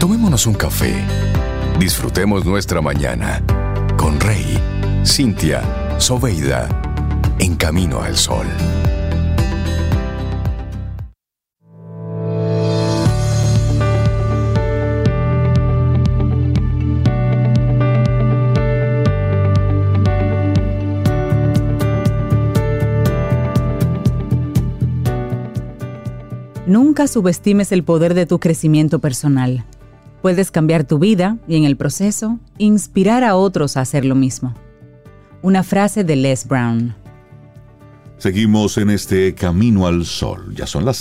Tomémonos un café. Disfrutemos nuestra mañana con Rey, Cintia, Soveida, en Camino al Sol. Nunca subestimes el poder de tu crecimiento personal. Puedes cambiar tu vida y, en el proceso, inspirar a otros a hacer lo mismo. Una frase de Les Brown. Seguimos en este Camino al Sol. Ya son las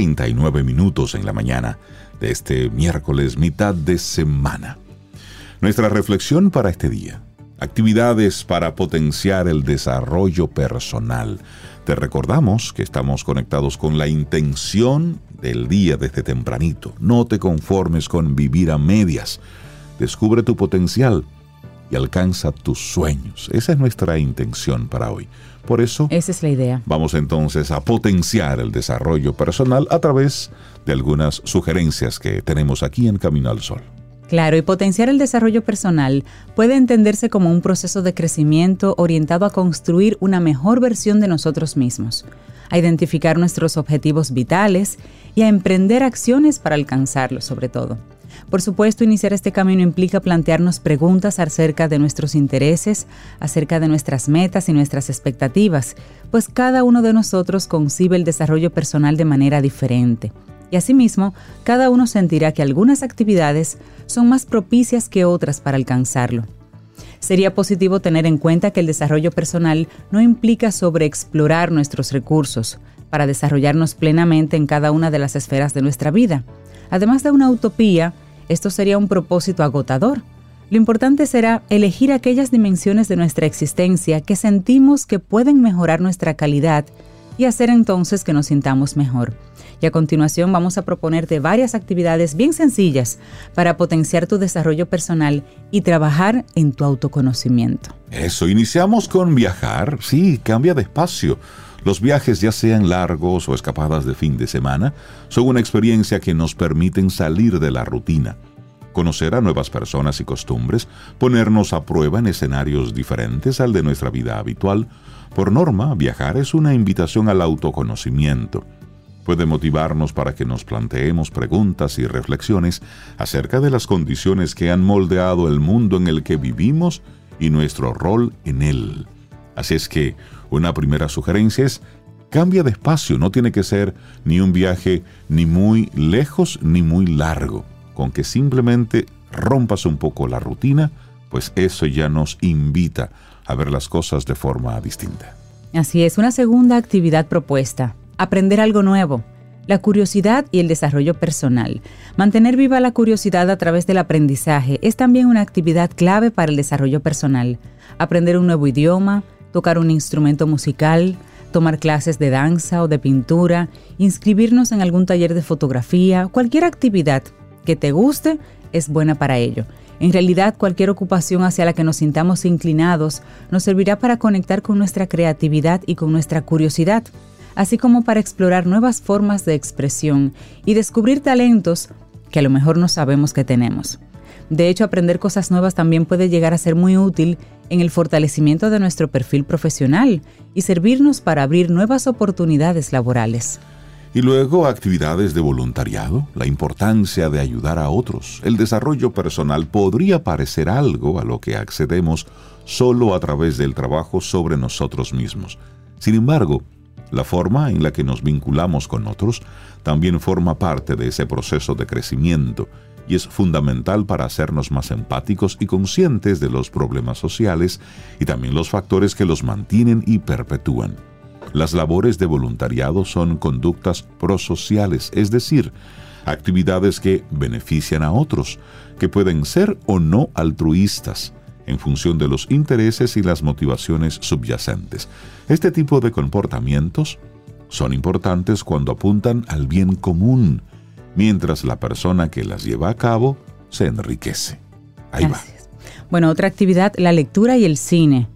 7:39 en la mañana de este miércoles, mitad de semana. Nuestra reflexión para este día. Actividades para potenciar el desarrollo personal. Te recordamos que estamos conectados con la intención del día desde tempranito. No te conformes con vivir a medias. Descubre tu potencial y alcanza tus sueños. Esa es nuestra intención para hoy. Por eso, esa es la idea. Vamos entonces a potenciar el desarrollo personal a través de algunas sugerencias que tenemos aquí en Camino al Sol. Claro, y potenciar el desarrollo personal puede entenderse como un proceso de crecimiento orientado a construir una mejor versión de nosotros mismos, a identificar nuestros objetivos vitales y a emprender acciones para alcanzarlos, sobre todo. Por supuesto, iniciar este camino implica plantearnos preguntas acerca de nuestros intereses, acerca de nuestras metas y nuestras expectativas, pues cada uno de nosotros concibe el desarrollo personal de manera diferente. Y asimismo, cada uno sentirá que algunas actividades son más propicias que otras para alcanzarlo. Sería positivo tener en cuenta que el desarrollo personal no implica sobreexplorar nuestros recursos para desarrollarnos plenamente en cada una de las esferas de nuestra vida. Además de una utopía, esto sería un propósito agotador. Lo importante será elegir aquellas dimensiones de nuestra existencia que sentimos que pueden mejorar nuestra calidad y hacer entonces que nos sintamos mejor. Y a continuación vamos a proponerte varias actividades bien sencillas para potenciar tu desarrollo personal y trabajar en tu autoconocimiento. Eso, iniciamos con viajar. Sí, cambia de espacio. Los viajes, ya sean largos o escapadas de fin de semana, son una experiencia que nos permiten salir de la rutina, conocer a nuevas personas y costumbres, ponernos a prueba en escenarios diferentes al de nuestra vida habitual. Por norma, viajar es una invitación al autoconocimiento. Puede motivarnos para que nos planteemos preguntas y reflexiones acerca de las condiciones que han moldeado el mundo en el que vivimos y nuestro rol en él. Así es que una primera sugerencia es: cambia de espacio. No tiene que ser ni un viaje ni muy lejos ni muy largo. Con que simplemente rompas un poco la rutina, pues eso ya nos invita a ver las cosas de forma distinta. Así es, una segunda actividad propuesta: aprender algo nuevo. La curiosidad y el desarrollo personal. Mantener viva la curiosidad a través del aprendizaje es también una actividad clave para el desarrollo personal. Aprender un nuevo idioma, tocar un instrumento musical, tomar clases de danza o de pintura, inscribirnos en algún taller de fotografía, cualquier actividad que te guste es buena para ello. En realidad, cualquier ocupación hacia la que nos sintamos inclinados nos servirá para conectar con nuestra creatividad y con nuestra curiosidad, así como para explorar nuevas formas de expresión y descubrir talentos que a lo mejor no sabemos que tenemos. De hecho, aprender cosas nuevas también puede llegar a ser muy útil en el fortalecimiento de nuestro perfil profesional y servirnos para abrir nuevas oportunidades laborales. Y luego, actividades de voluntariado, la importancia de ayudar a otros. El desarrollo personal podría parecer algo a lo que accedemos solo a través del trabajo sobre nosotros mismos. Sin embargo, la forma en la que nos vinculamos con otros también forma parte de ese proceso de crecimiento y es fundamental para hacernos más empáticos y conscientes de los problemas sociales y también los factores que los mantienen y perpetúan. Las labores de voluntariado son conductas prosociales, es decir, actividades que benefician a otros, que pueden ser o no altruistas, en función de los intereses y las motivaciones subyacentes. Este tipo de comportamientos son importantes cuando apuntan al bien común, mientras la persona que las lleva a cabo se enriquece. Ahí va. Bueno, otra actividad, la lectura y el cine.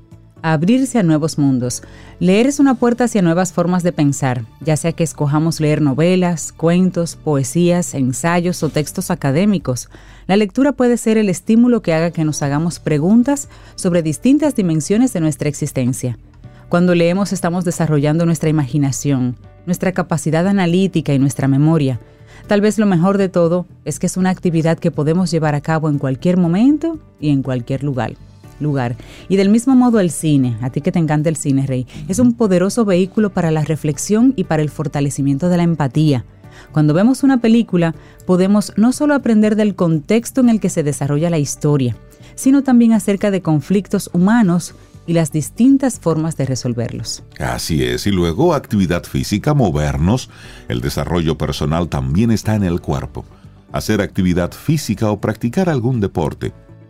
abrirse a nuevos mundos. Leer es una puerta hacia nuevas formas de pensar, ya sea que escojamos leer novelas, cuentos, poesías, ensayos o textos académicos. La lectura puede ser el estímulo que haga que nos hagamos preguntas sobre distintas dimensiones de nuestra existencia. Cuando leemos estamos desarrollando nuestra imaginación, nuestra capacidad analítica y nuestra memoria. Tal vez lo mejor de todo es que es una actividad que podemos llevar a cabo en cualquier momento y en cualquier lugar. Y del mismo modo el cine, a ti que te encanta el cine, Rey, es un poderoso vehículo para la reflexión y para el fortalecimiento de la empatía. Cuando vemos una película, podemos no solo aprender del contexto en el que se desarrolla la historia, sino también acerca de conflictos humanos y las distintas formas de resolverlos. Así es, y luego actividad física, movernos. El desarrollo personal también está en el cuerpo. Hacer actividad física o practicar algún deporte.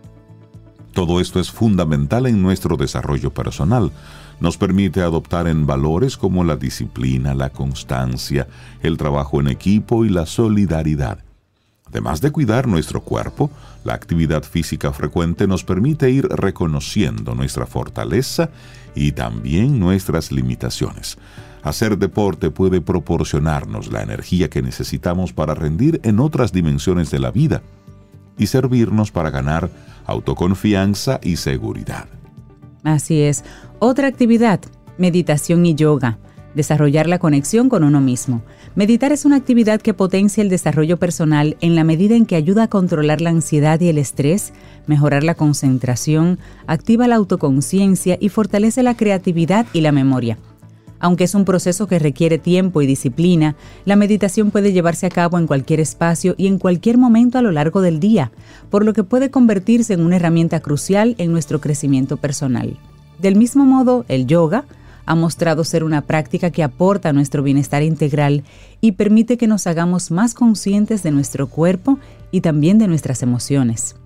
Todo esto es fundamental en nuestro desarrollo personal. Nos permite adoptar en valores como la disciplina, la constancia, el trabajo en equipo y la solidaridad. Además de cuidar nuestro cuerpo, la actividad física frecuente nos permite ir reconociendo nuestra fortaleza y también nuestras limitaciones. Hacer deporte puede proporcionarnos la energía que necesitamos para rendir en otras dimensiones de la vida y servirnos para ganar autoconfianza y seguridad. Así es. Otra actividad, meditación y yoga. Desarrollar la conexión con uno mismo. Meditar es una actividad que potencia el desarrollo personal en la medida en que ayuda a controlar la ansiedad y el estrés, mejorar la concentración, activa la autoconciencia y fortalece la creatividad y la memoria. Aunque es un proceso que requiere tiempo y disciplina, la meditación puede llevarse a cabo en cualquier espacio y en cualquier momento a lo largo del día, por lo que puede convertirse en una herramienta crucial en nuestro crecimiento personal. Del mismo modo, el yoga ha mostrado ser una práctica que aporta a nuestro bienestar integral y permite que nos hagamos más conscientes de nuestro cuerpo y también de nuestras emociones.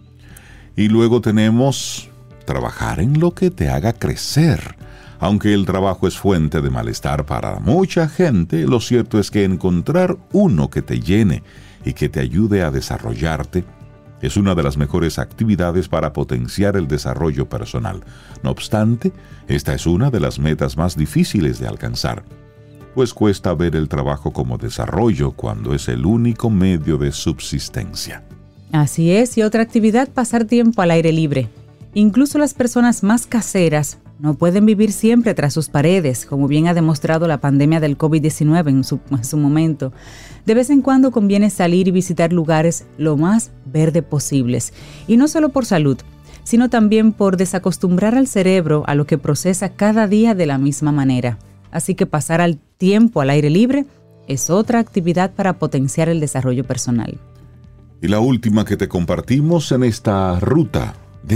Y luego tenemos trabajar en lo que te haga crecer. Aunque el trabajo es fuente de malestar para mucha gente, lo cierto es que encontrar uno que te llene y que te ayude a desarrollarte es una de las mejores actividades para potenciar el desarrollo personal. No obstante, esta es una de las metas más difíciles de alcanzar, pues cuesta ver el trabajo como desarrollo cuando es el único medio de subsistencia. Así es, y otra actividad, pasar tiempo al aire libre. Incluso las personas más caseras no pueden vivir siempre tras sus paredes, como bien ha demostrado la pandemia del COVID-19 en su momento. De vez en cuando conviene salir y visitar lugares lo más verde posibles. Y no solo por salud, sino también por desacostumbrar al cerebro a lo que procesa cada día de la misma manera. Así que pasar al tiempo al aire libre es otra actividad para potenciar el desarrollo personal. Y la última que te compartimos en esta ruta,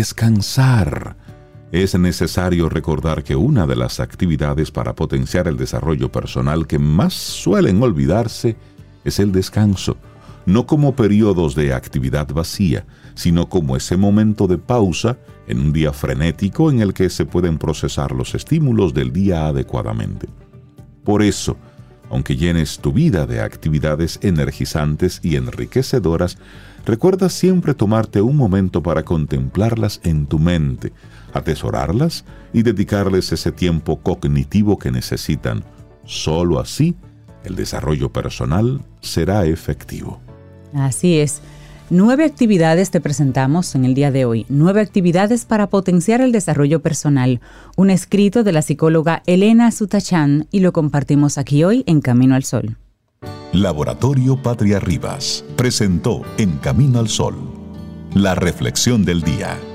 descansar. Es necesario recordar que una de las actividades para potenciar el desarrollo personal que más suelen olvidarse es el descanso, no como periodos de actividad vacía, sino como ese momento de pausa en un día frenético en el que se pueden procesar los estímulos del día adecuadamente. Por eso, aunque llenes tu vida de actividades energizantes y enriquecedoras, recuerda siempre tomarte un momento para contemplarlas en tu mente, atesorarlas y dedicarles ese tiempo cognitivo que necesitan. Solo así, el desarrollo personal será efectivo. Así es. 9 actividades te presentamos en el día de hoy. 9 actividades para potenciar el desarrollo personal. Un escrito de la psicóloga Elena Sutachan y lo compartimos aquí hoy en Camino al Sol. Laboratorio Patria Rivas presentó En Camino al Sol, la reflexión del día.